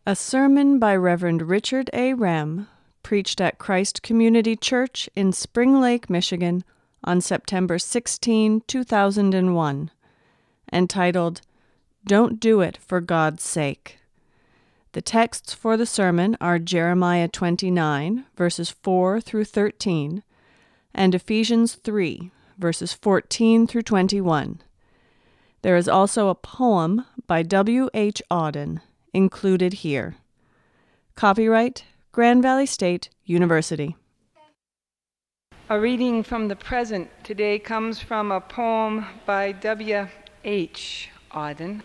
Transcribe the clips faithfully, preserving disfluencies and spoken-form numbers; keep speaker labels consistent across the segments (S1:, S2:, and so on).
S1: A sermon by Reverend Richard A. Rem, preached at Christ Community Church in Spring Lake, Michigan, on September sixteenth, two thousand one, entitled, "Don't Do It for God's Sake." The texts for the sermon are Jeremiah twenty-nine, verses four through thirteen, and Ephesians three, verses fourteen through twenty-one. There is also a poem by W H Auden included here. Copyright Grand Valley State University.
S2: A reading from the present today comes from a poem by W H Auden.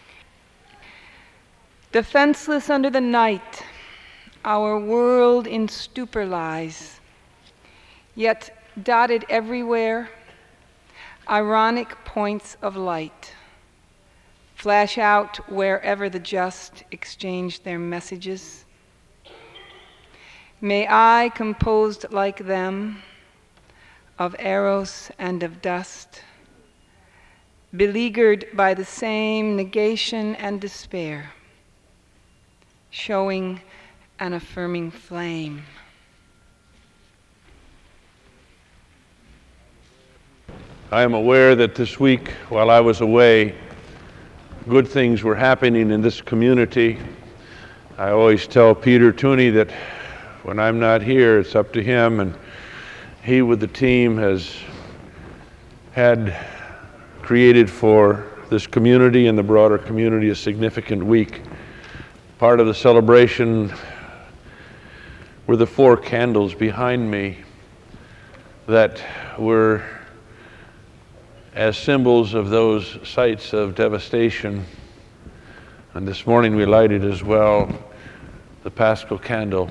S2: Defenseless under the night, our world in stupor lies, yet dotted everywhere, ironic points of light flash out wherever the just exchange their messages. May I, composed like them, of eros and of dust, beleaguered by the same negation and despair, showing an affirming flame.
S3: I am aware that this week, while I was away, good things were happening in this community. I always tell Peter Tooney that when I'm not here, it's up to him, and he with the team has had created for this community and the broader community a significant week. Part of the celebration were the four candles behind me that were as symbols of those sites of devastation. And this morning we lighted as well the Paschal candle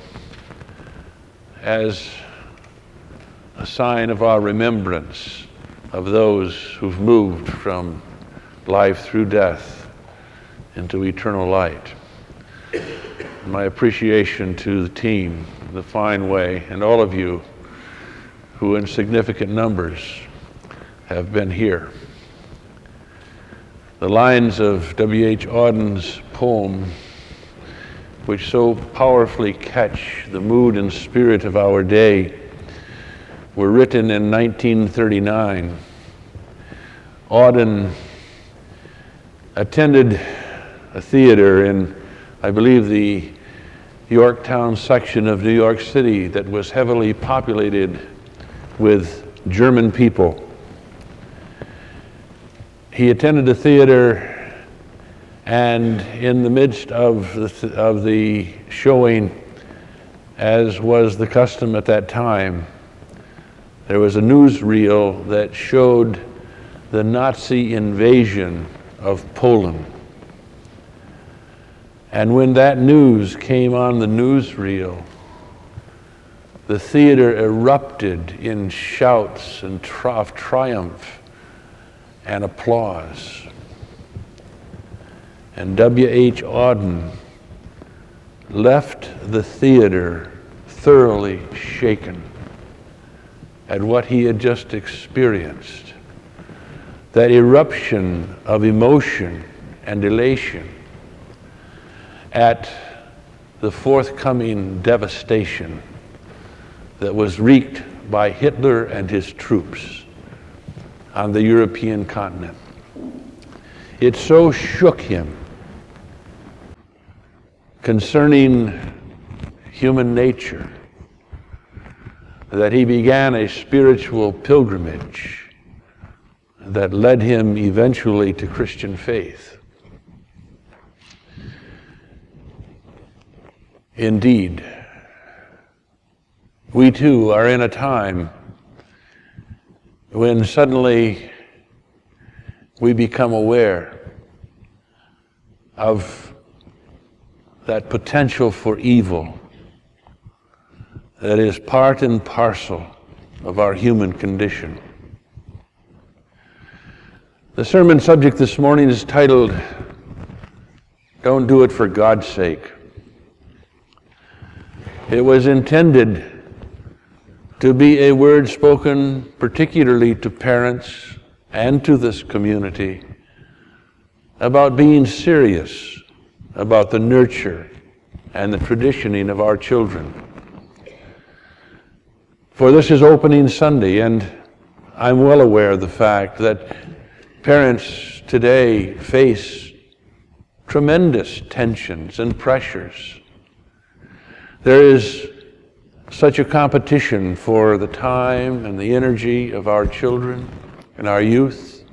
S3: as a sign of our remembrance of those who've moved from life through death into eternal light. My appreciation to the team, the fine way, and all of you who in significant numbers have been here. The lines of W H Auden's poem, which so powerfully catch the mood and spirit of our day, were written in nineteen thirty-nine. Auden attended a theater in, I believe, the Yorktown section of New York City that was heavily populated with German people. He attended a theater, and in the midst of the, th- of the showing, as was the custom at that time, there was a newsreel that showed the Nazi invasion of Poland. And when that news came on the newsreel, the theater erupted in shouts and tri- of triumph and applause. And W H Auden left the theater thoroughly shaken at what he had just experienced. That eruption of emotion and elation at the forthcoming devastation that was wreaked by Hitler and his troops on the European continent. It so shook him concerning human nature that he began a spiritual pilgrimage that led him eventually to Christian faith. Indeed, we too are in a time when suddenly we become aware of that potential for evil that is part and parcel of our human condition. The sermon subject this morning is titled, "Don't Do It for God's Sake." It was intended to be a word spoken particularly to parents and to this community about being serious about the nurture and the traditioning of our children. For this is opening Sunday, and I'm well aware of the fact that parents today face tremendous tensions and pressures. There is such a competition for the time and the energy of our children and our youth.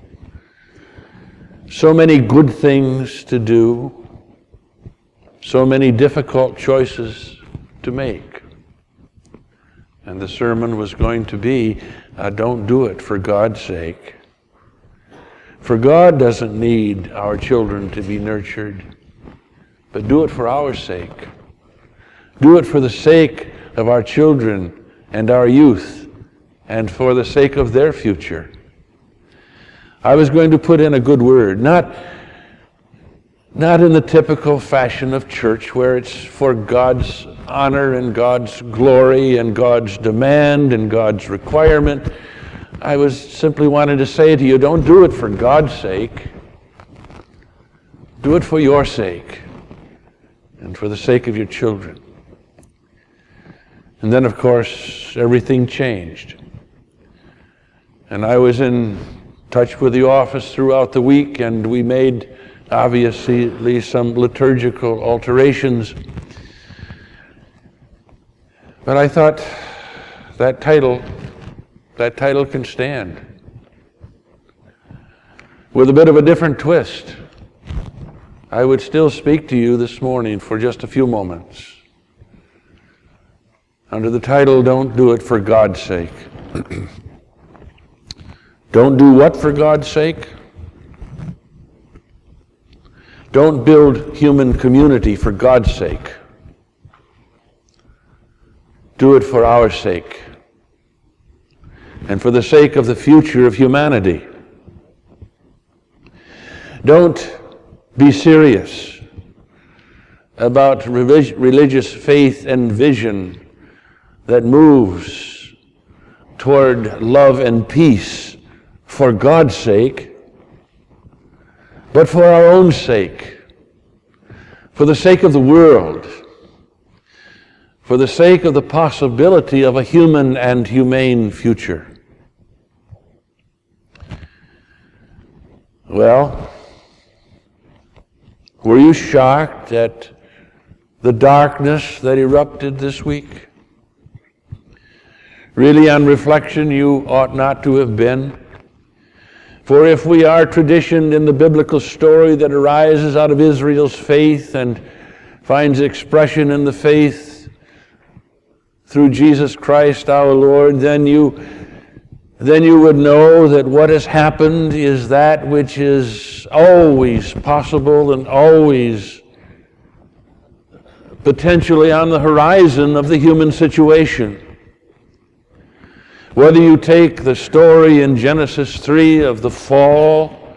S3: So many good things to do, so many difficult choices to make. And the sermon was going to be, uh, don't do it for God's sake. For God doesn't need our children to be nurtured, but do it for our sake. Do it for the sake of our children and our youth, and for the sake of their future. I was going to put in a good word, not, not in the typical fashion of church where it's for God's honor and God's glory and God's demand and God's requirement. I was simply wanting to say to you, don't do it for God's sake. Do it for your sake and for the sake of your children. And then, of course, everything changed. And I was in touch with the office throughout the week, and we made, obviously, some liturgical alterations. But I thought that title That title can stand. With a bit of a different twist, I would still speak to you this morning for just a few moments under the title, Don't Do It for God's Sake. Don't do what for God's sake? Don't build human community for God's sake. Do it for our sake, and for the sake of the future of humanity. Don't be serious about religious faith and vision that moves toward love and peace for God's sake, but for our own sake, for the sake of the world, for the sake of the possibility of a human and humane future. Well, were you shocked at the darkness that erupted this week? Really, on reflection, you ought not to have been. For if we are traditioned in the biblical story that arises out of Israel's faith and finds expression in the faith through Jesus Christ our Lord, then you then you would know that what has happened is that which is always possible and always potentially on the horizon of the human situation. Whether you take the story in Genesis three of the fall,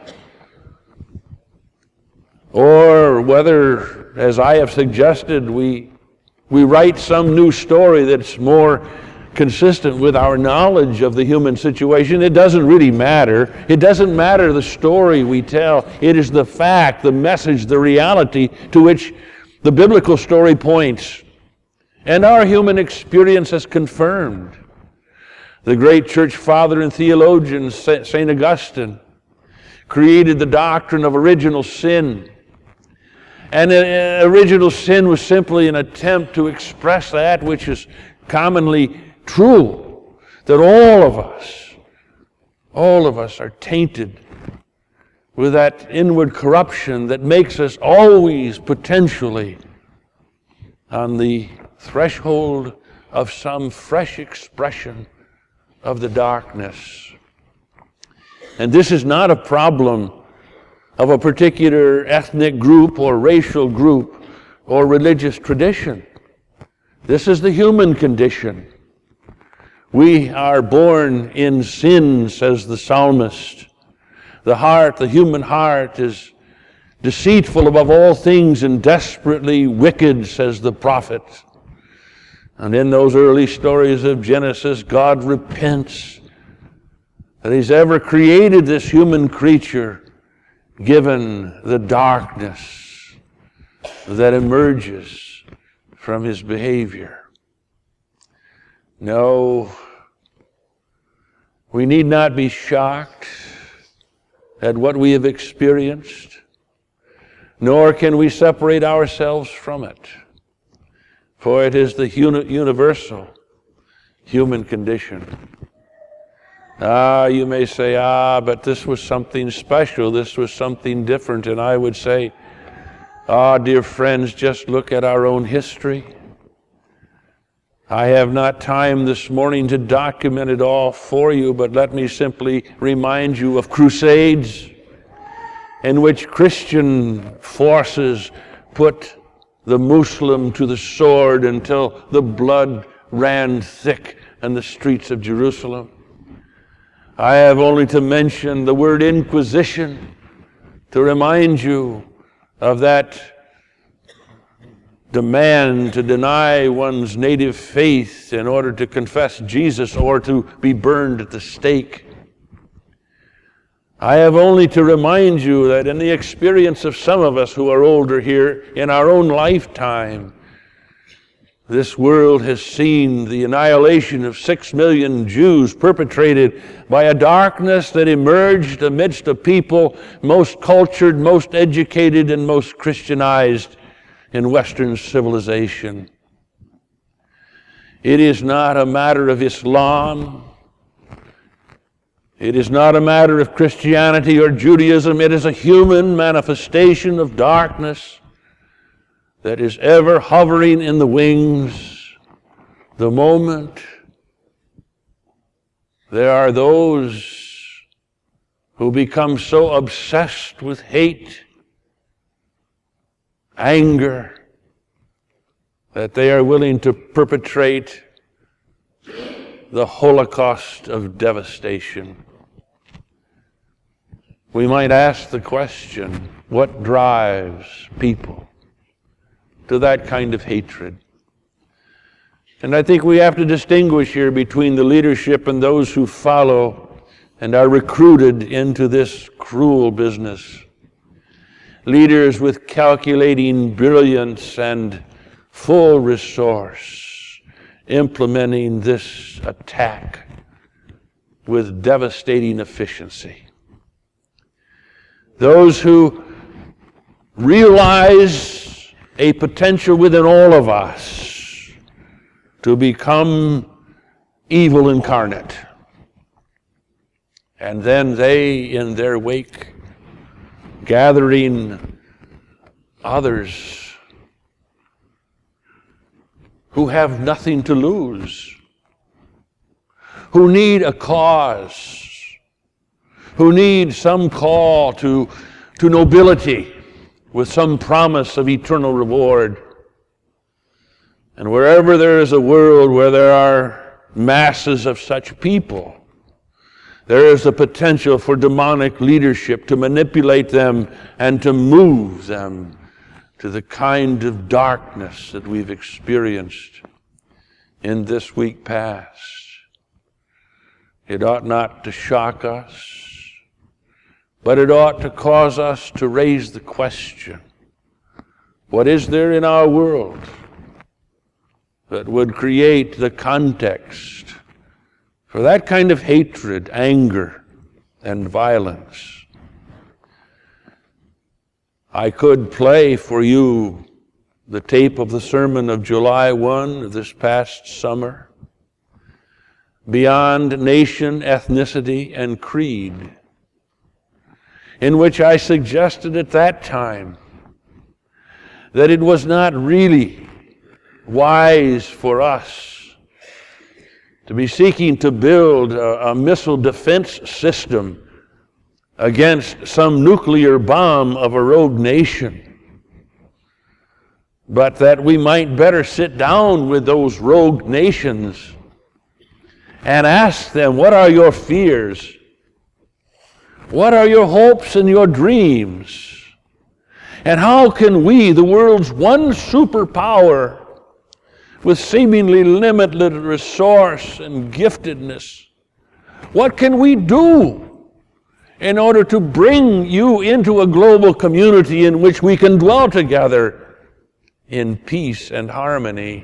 S3: or whether, as I have suggested, we we write some new story that's more consistent with our knowledge of the human situation, it doesn't really matter. It doesn't matter the story we tell. It is the fact, the message, the reality to which the biblical story points. And our human experience has confirmed. The great church father and theologian, Saint Augustine, created the doctrine of original sin. And uh, original sin was simply an attempt to express that which is commonly true, that all of us, all of us are tainted with that inward corruption that makes us always potentially on the threshold of some fresh expression of the darkness. And this is not a problem of a particular ethnic group or racial group or religious tradition. This is the human condition. We are born in sin, says the psalmist. The heart, the human heart, is deceitful above all things and desperately wicked, says the prophet. And in those early stories of Genesis, God repents that He's ever created this human creature, given the darkness that emerges from his behavior. No, we need not be shocked at what we have experienced, nor can we separate ourselves from it, for it is the uni- universal human condition. Ah, you may say, ah, but this was something special, this was something different, and I would say, ah, dear friends, just look at our own history. I have not time this morning to document it all for you, but let me simply remind you of crusades in which Christian forces put the Muslim to the sword until the blood ran thick in the streets of Jerusalem. I have only to mention the word Inquisition to remind you of that demand to deny one's native faith in order to confess Jesus or to be burned at the stake. I have only to remind you that in the experience of some of us who are older here, in our own lifetime, this world has seen the annihilation of six million Jews perpetrated by a darkness that emerged amidst a people most cultured, most educated, and most Christianized in Western civilization. It is not a matter of Islam. It is not a matter of Christianity or Judaism. It is a human manifestation of darkness that is ever hovering in the wings. The moment there are those who become so obsessed with hate, anger, that they are willing to perpetrate the Holocaust of devastation. We might ask the question, what drives people to that kind of hatred? And I think we have to distinguish here between the leadership and those who follow and are recruited into this cruel business. Leaders with calculating brilliance and full resource implementing this attack with devastating efficiency. Those who realize a potential within all of us to become evil incarnate. And then they, in their wake, gathering others who have nothing to lose, who need a cause, who need some call to, to nobility with some promise of eternal reward. And wherever there is a world where there are masses of such people, there is the potential for demonic leadership to manipulate them and to move them to the kind of darkness that we've experienced in this week past. It ought not to shock us, but it ought to cause us to raise the question, what is there in our world that would create the context for that kind of hatred, anger, and violence? I could play for you the tape of the sermon of July first of this past summer, Beyond Nation, Ethnicity, and Creed, in which I suggested at that time that it was not really wise for us to be seeking to build a, a missile defense system against some nuclear bomb of a rogue nation, but that we might better sit down with those rogue nations and ask them, what are your fears? What are your hopes and your dreams? And how can we, the world's one superpower with seemingly limitless resource and giftedness, what can we do in order to bring you into a global community in which we can dwell together in peace and harmony,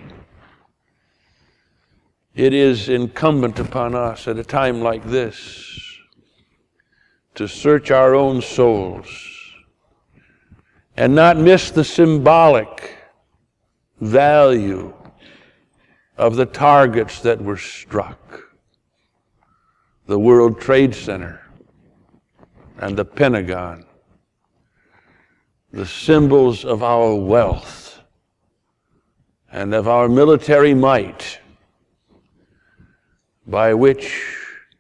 S3: it is incumbent upon us at a time like this to search our own souls and not miss the symbolic value of the targets that were struck. The World Trade Center and the Pentagon, the symbols of our wealth and of our military might, by which,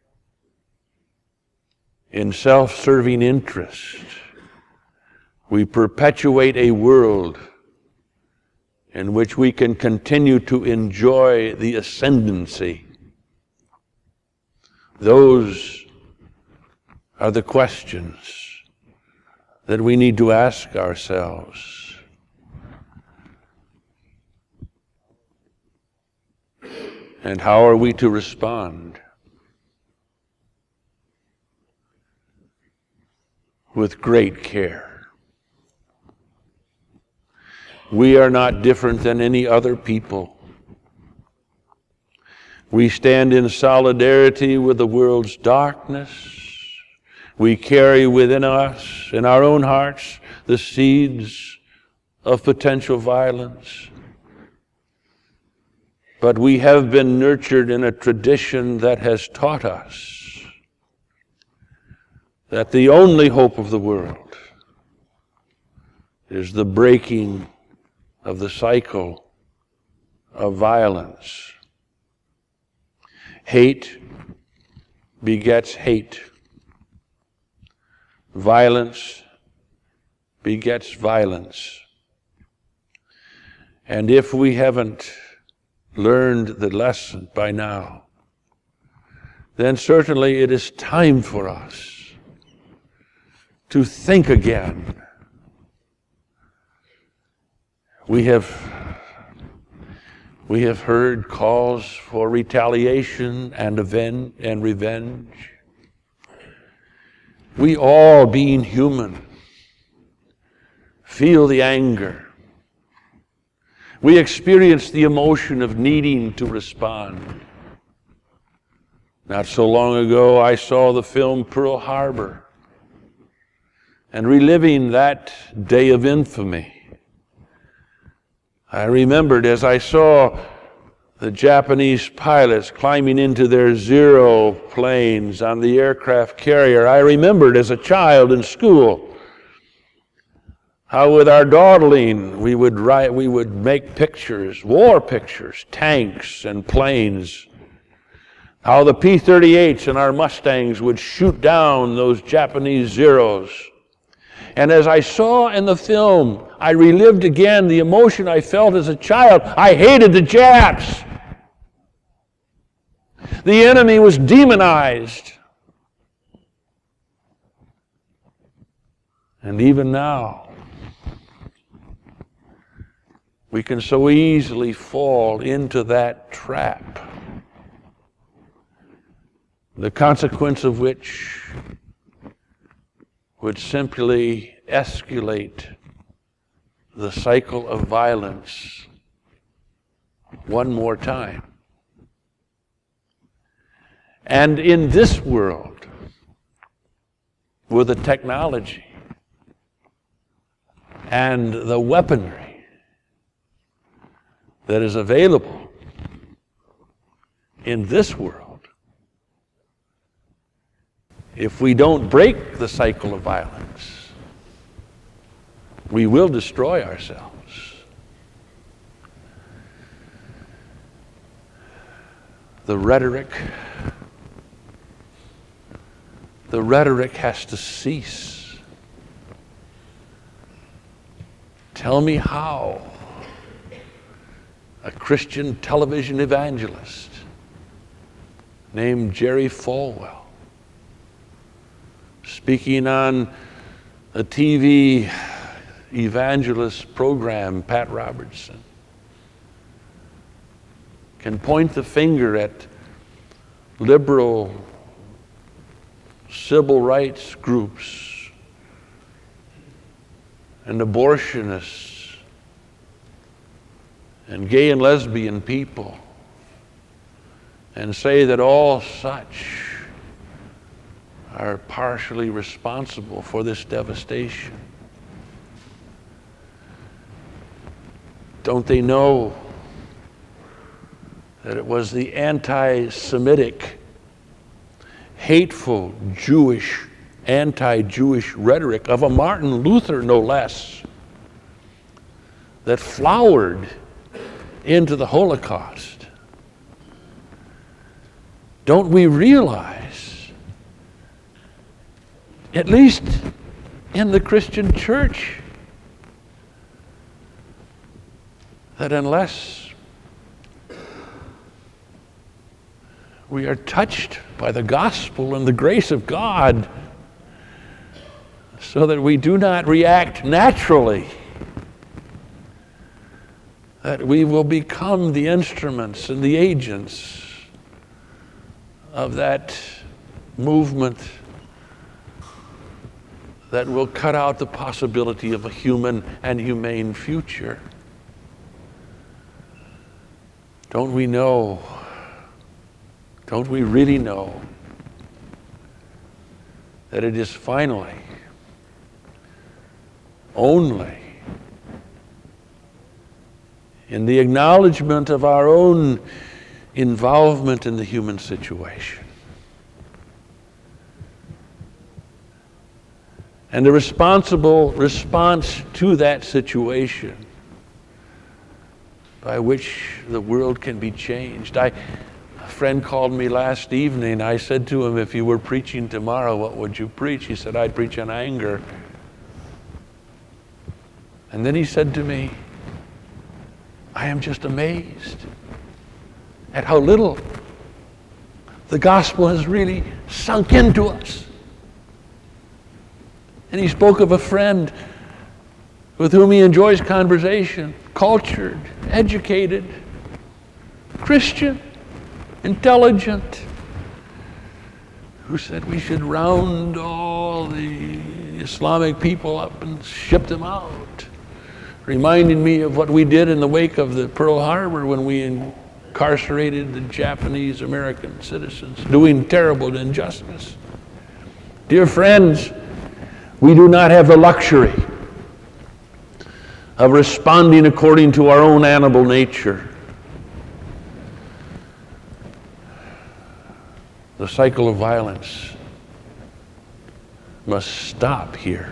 S3: in self-serving interest, we perpetuate a world in which we can continue to enjoy the ascendancy. Those are the questions that we need to ask ourselves. And how are we to respond? With great care. We are not different than any other people. We stand in solidarity with the world's darkness. We carry within us, in our own hearts, the seeds of potential violence. But we have been nurtured in a tradition that has taught us that the only hope of the world is the breaking of the cycle of violence. Hate begets hate. Violence begets violence. And if we haven't learned the lesson by now, then certainly it is time for us to think again. We have We have heard calls for retaliation and aven- and revenge. We all, being human, feel the anger. We experience the emotion of needing to respond. Not so long ago, I saw the film Pearl Harbor, and reliving that day of infamy, I remembered as I saw the Japanese pilots climbing into their Zero planes on the aircraft carrier, I remembered as a child in school how with our dawdling we would write, we would make pictures, war pictures, tanks and planes, how the P thirty-eights and our Mustangs would shoot down those Japanese Zeros. And as I saw in the film, I relived again the emotion I felt as a child. I hated the Japs. The enemy was demonized. And even now, we can so easily fall into that trap, the consequence of which would simply escalate the cycle of violence one more time. And in this world, with the technology and the weaponry that is available in this world, if we don't break the cycle of violence, we will destroy ourselves. The rhetoric, the rhetoric has to cease. Tell me how a Christian television evangelist named Jerry Falwell, speaking on a T V evangelist program, Pat Robertson, can point the finger at liberal civil rights groups and abortionists and gay and lesbian people and say that all such are partially responsible for this devastation. Don't they know that it was the anti-Semitic, hateful Jewish, anti-Jewish rhetoric of a Martin Luther, no less, that flowered into the Holocaust? Don't we realize, at least in the Christian church, that unless we are touched by the gospel and the grace of God, so that we do not react naturally, that we will become the instruments and the agents of that movement that will cut out the possibility of a human and humane future. Don't we know, don't we really know that it is finally only in the acknowledgement of our own involvement in the human situation and a responsible response to that situation by which the world can be changed? I, a friend called me last evening. I said to him, if you were preaching tomorrow, what would you preach? He said, I'd preach on anger. And then he said to me, I am just amazed at how little the gospel has really sunk into us. And he spoke of a friend with whom he enjoys conversation, cultured, educated, Christian, intelligent, who said we should round all the Islamic people up and ship them out. Reminding me of what we did in the wake of the Pearl Harbor when we incarcerated the Japanese American citizens, doing terrible injustice. Dear friends, we do not have the luxury of responding according to our own animal nature. The cycle of violence must stop here.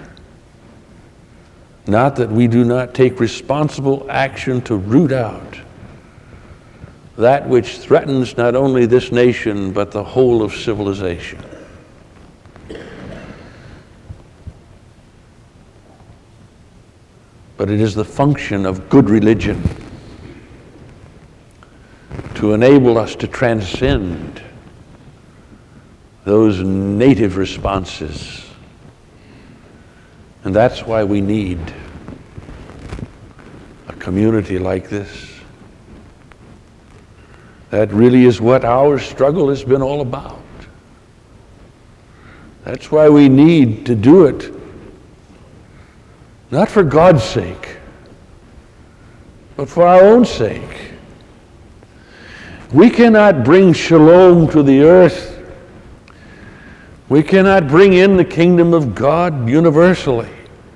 S3: Not that we do not take responsible action to root out that which threatens not only this nation, but the whole of civilization. But it is the function of good religion to enable us to transcend those native responses. And that's why we need a community like this. That really is what our struggle has been all about. That's why we need to do it, not for God's sake, but for our own sake. We cannot bring shalom to the earth. We cannot bring in the kingdom of God universally.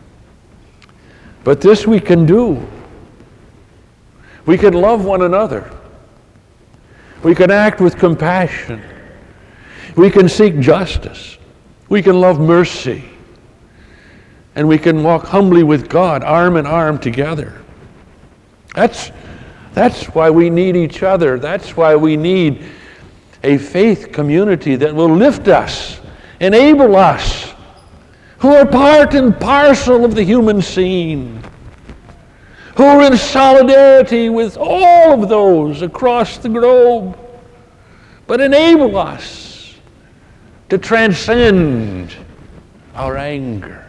S3: But this we can do. We can love one another. We can act with compassion. We can seek justice. We can love mercy. And we can walk humbly with God, arm in arm together. That's, that's why we need each other. That's why we need a faith community that will lift us, enable us, who are part and parcel of the human scene, who are in solidarity with all of those across the globe, but enable us to transcend our anger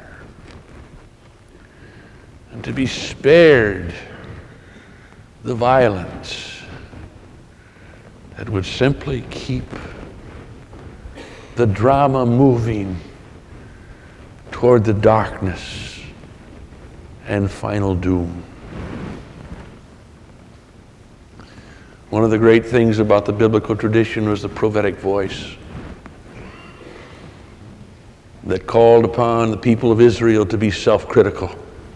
S3: and to be spared the violence that would simply keep the drama moving toward the darkness and final doom. One of the great things about the biblical tradition was the prophetic voice that called upon the people of Israel to be self-critical.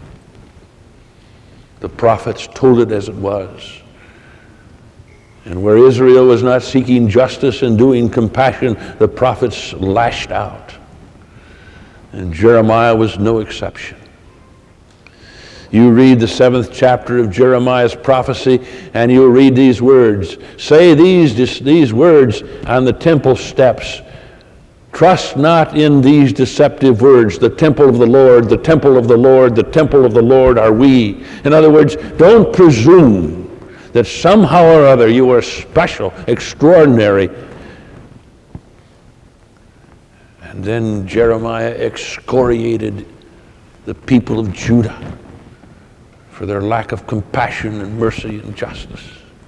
S3: The prophets told it as it was. And where Israel was not seeking justice and doing compassion, the prophets lashed out. And Jeremiah was no exception. You read the seventh chapter of Jeremiah's prophecy, and you'll read these words. Say these, these words on the temple steps. Trust not in these deceptive words. The temple of the Lord, the temple of the Lord, the temple of the Lord are we. In other words, don't presume that somehow or other you are special, extraordinary. And then Jeremiah excoriated the people of Judah for their lack of compassion and mercy and justice.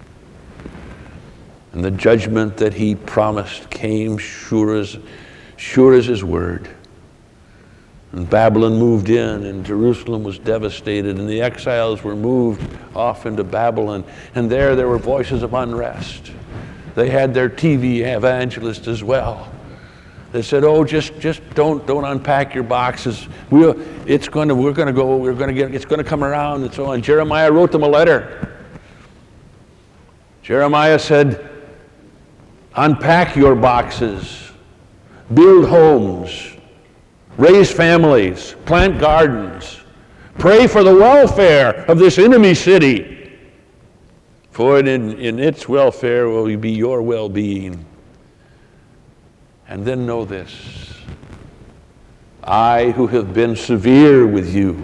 S3: And the judgment that he promised came sure as, sure as his word. And Babylon moved in, and Jerusalem was devastated, and the exiles were moved off into Babylon. And there, there were voices of unrest. They had their T V evangelists as well. They said, "Oh, just, just don't, don't unpack your boxes. We'll, it's going to, we're going to go. We're going to get. It's going to come around." And so on. Jeremiah wrote them a letter. Jeremiah said, "Unpack your boxes, build homes, raise families, plant gardens, pray for the welfare of this enemy city, for in, in its welfare will be your well-being. And then know this, I who have been severe with you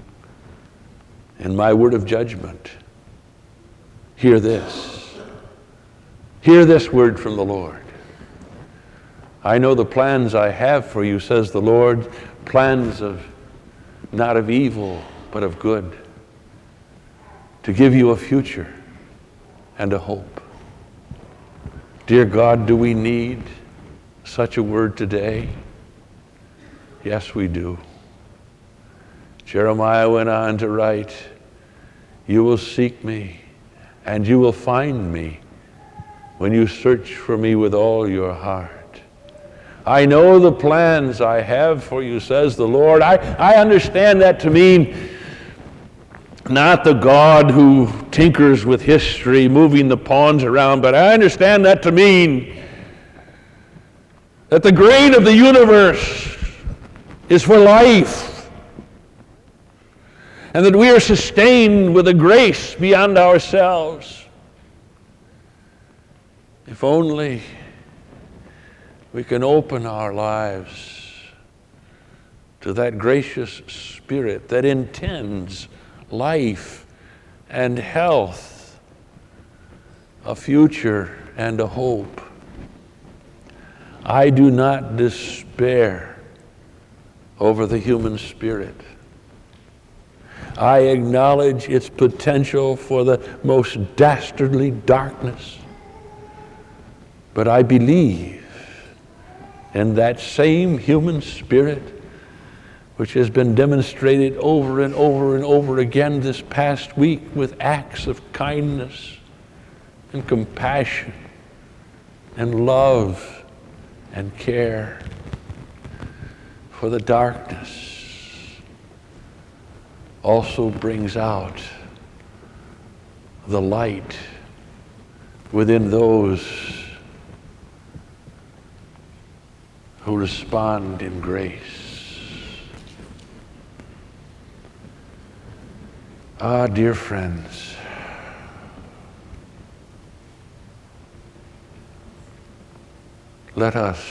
S3: in my word of judgment, hear this. Hear this word from the Lord. I know the plans I have for you, says the Lord, plans of not of evil, but of good, to give you a future and a hope." Dear God, do we need such a word today? Yes, we do. Jeremiah went on to write, "You will seek me, and you will find me when you search for me with all your heart. I know the plans I have for you, says the Lord." I, I understand that to mean not the God who tinkers with history, moving the pawns around, but I understand that to mean that the grain of the universe is for life, and that we are sustained with a grace beyond ourselves. If only we can open our lives to that gracious Spirit that intends life and health, a future and a hope. I do not despair over the human spirit. I acknowledge its potential for the most dastardly darkness, but I believe in that same human spirit which has been demonstrated over and over and over again this past week with acts of kindness and compassion and love and care for the darkness, also brings out the light within those who respond in grace. Ah, dear friends, let us,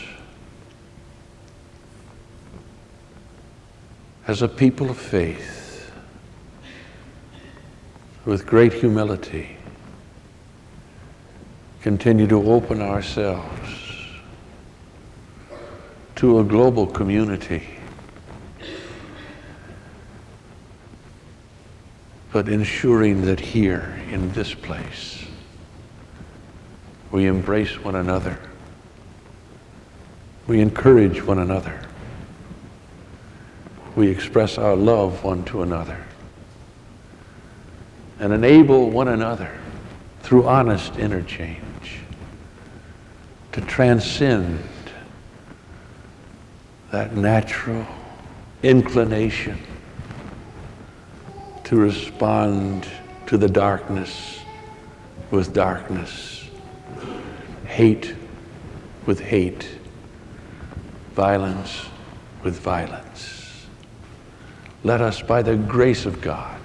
S3: as a people of faith, with great humility, continue to open ourselves to a global community, but ensuring that here in this place we embrace one another, we encourage one another, we express our love one to another, and enable one another through honest interchange, to transcend that natural inclination to respond to the darkness with darkness, hate with hate, violence with violence. Let us, by the grace of God,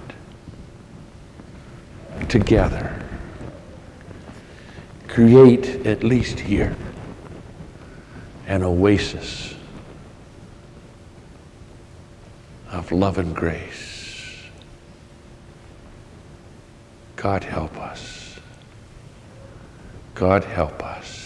S3: together create, at least here, an oasis of love and grace. God help us. God help us.